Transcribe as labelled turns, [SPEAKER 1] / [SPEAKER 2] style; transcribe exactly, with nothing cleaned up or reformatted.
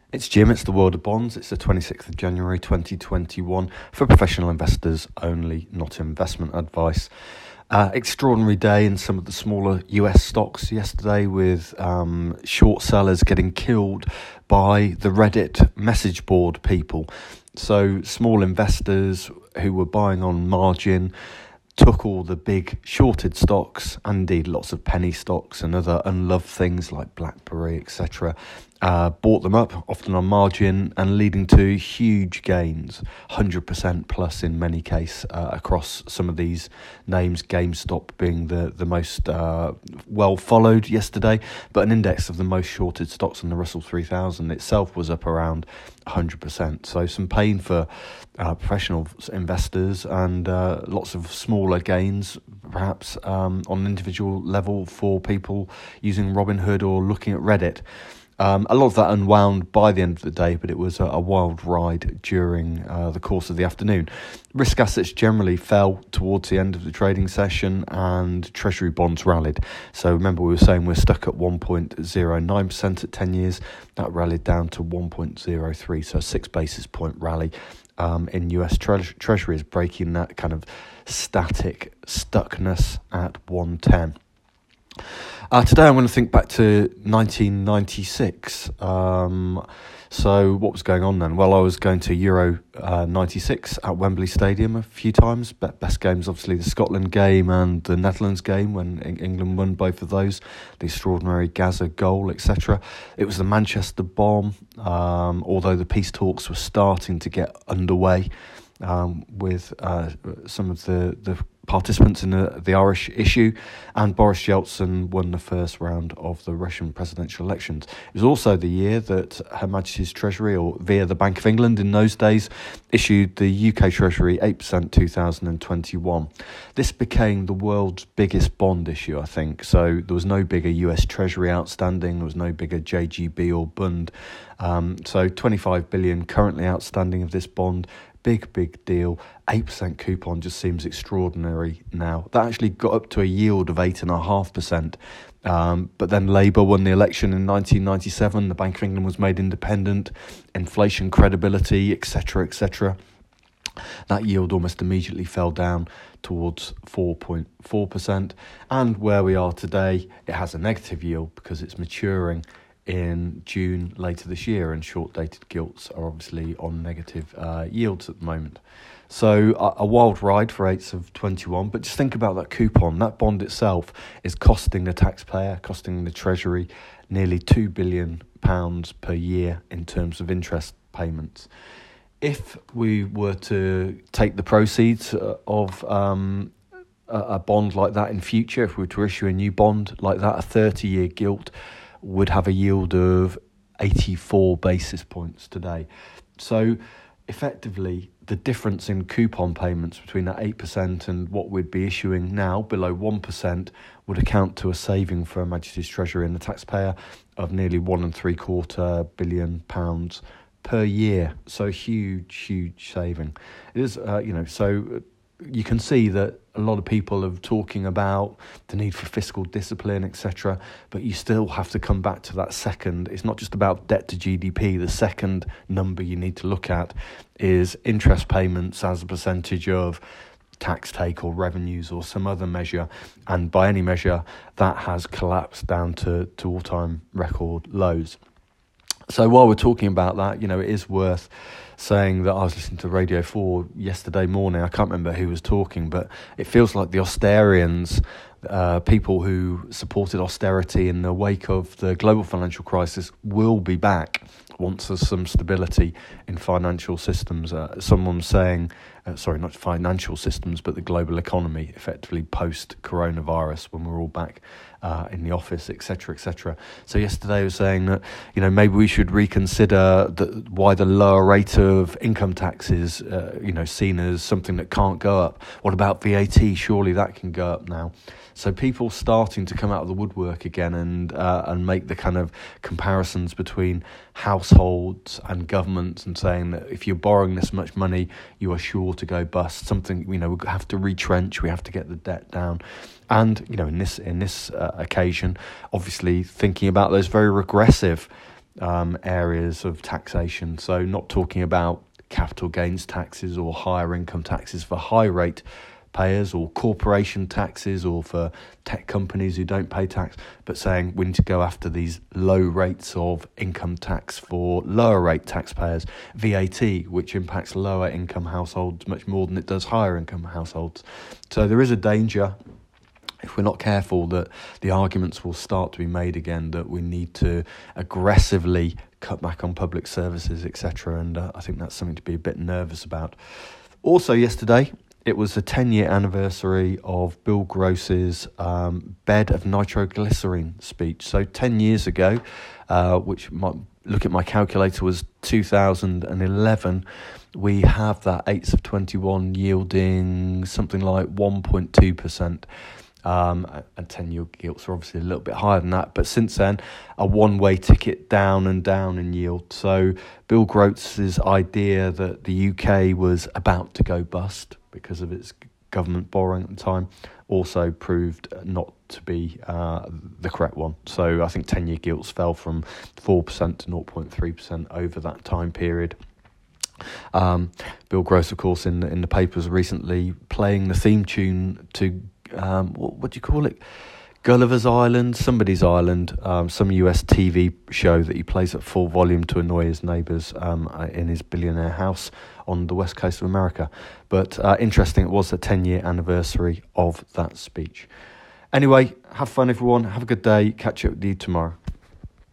[SPEAKER 1] It's Jim, it's the World of Bonds. It's the twenty-sixth of January twenty twenty-one for professional investors only, not investment advice. Uh, extraordinary day in some of the smaller U S stocks yesterday with um, short sellers getting killed by the Reddit message board people. So small investors who were buying on margin took all the big shorted stocks, and indeed lots of penny stocks and other unloved things like BlackBerry, et cetera, uh, bought them up, often on margin, and leading to huge gains, one hundred percent plus in many cases uh, across some of these names, GameStop being the, the most uh, well followed yesterday, but an index of the most shorted stocks on the Russell three thousand itself was up around one hundred percent. So some pain for uh, professional investors and uh, lots of smaller gains, perhaps um, on an individual level for people using Robinhood or looking at Reddit. Um, a lot of that unwound by the end of the day, but it was a, a wild ride during uh, the course of the afternoon. Risk assets generally fell towards the end of the trading session and Treasury bonds rallied. So remember, we were saying we're stuck at one point zero nine percent at ten years. That rallied down to one point zero three, so a six basis point rally um, in U S tre- Treasuries, breaking that kind of static stuckness at one ten. Uh, today I'm going to think back to nineteen ninety-six. Um, so what was going on then? Well, I was going to Euro uh, ninety-six at Wembley Stadium a few times. Be- best games, obviously, the Scotland game and the Netherlands game when England won both of those. The extraordinary Gaza goal, et cetera. It was the Manchester bomb, um, although the peace talks were starting to get underway um, with uh, some of the... the participants in the, the Irish issue, and Boris Yeltsin won the first round of the Russian presidential elections. It was also the year that Her Majesty's Treasury, or via the Bank of England in those days, issued the U K Treasury eight percent two thousand twenty-one. This became the world's biggest bond issue, I think. So there was no bigger U S Treasury outstanding, there was no bigger J G B or Bund. Um, so twenty-five billion currently outstanding of this bond. Big, big deal. eight percent coupon just seems extraordinary now. That actually got up to a yield of eight point five percent. Um, but then Labour won the election in nineteen ninety-seven. The Bank of England was made independent. Inflation credibility, et cetera, et cetera. That yield almost immediately fell down towards four point four percent. And where we are today, it has a negative yield because it's maturing in June later this year, and short-dated gilts are obviously on negative uh, yields at the moment. So a, a wild ride for eights of twenty-one, but just think about that coupon. That bond itself is costing the taxpayer, costing the Treasury nearly two billion pounds per year in terms of interest payments. If we were to take the proceeds of um, a, a bond like that in future, if we were to issue a new bond like that, a thirty-year gilt would have a yield of eighty-four basis points today. So effectively, the difference in coupon payments between that eight percent and what we'd be issuing now, below one percent, would account to a saving for Her Majesty's Treasury and the taxpayer of nearly one and three quarter billion pounds per year. So huge, huge saving. It is, uh, you know, so you can see that a lot of people are talking about the need for fiscal discipline, et cetera, but you still have to come back to that second. It's not just about debt to G D P. The second number you need to look at is interest payments as a percentage of tax take or revenues or some other measure. And by any measure, that has collapsed down to, to all-time record lows. So while we're talking about that, you know, it is worth saying that I was listening to Radio four yesterday morning. I can't remember who was talking, but it feels like the Austerians, uh, people who supported austerity in the wake of the global financial crisis, will be back once there's some stability in financial systems. Uh, someone saying, uh, sorry, not financial systems, but the global economy, effectively post-coronavirus, when we're all back uh, in the office, et cetera, et cetera. So yesterday I was saying that, you know, maybe we should reconsider the, why the lower rate of income tax is, uh, you know, seen as something that can't go up. What about V A T? Surely that can go up now. So people starting to come out of the woodwork again and uh, and make the kind of comparisons between households and governments and saying that if you're borrowing this much money, you are sure to go bust. Something, you know, we have to retrench, we have to get the debt down. And, you know, in this in this uh, occasion, obviously thinking about those very regressive um, areas of taxation. So not talking about capital gains taxes or higher income taxes for high rate payers, or corporation taxes, or for tech companies who don't pay tax, but saying we need to go after these low rates of income tax for lower rate taxpayers, V A T, which impacts lower income households much more than it does higher income households. So there is a danger, if we're not careful, that the arguments will start to be made again that we need to aggressively cut back on public services, et cetera. And uh, I think that's something to be a bit nervous about. Also yesterday, it was the ten-year anniversary of Bill Gross's um, bed of nitroglycerine speech. So ten years ago, uh, which might look at my calculator was two thousand eleven, we have that eights of twenty-one yielding something like one point two percent. Um, and ten-year gilts are obviously a little bit higher than that. But since then, a one-way ticket down and down in yield. So Bill Gross's idea that the U K was about to go bust because of its government borrowing at the time also proved not to be uh, the correct one. So I think ten-year gilts fell from four percent to zero point three percent over that time period. Um, Bill Gross, of course, in, in the papers recently playing the theme tune to Um, what, what do you call it? Gulliver's Island, somebody's island, um, some U S T V show that he plays at full volume to annoy his neighbours um, in his billionaire house on the west coast of America. But uh, interesting, it was the ten-year anniversary of that speech. Anyway, have fun, everyone. Have a good day. Catch up with you tomorrow.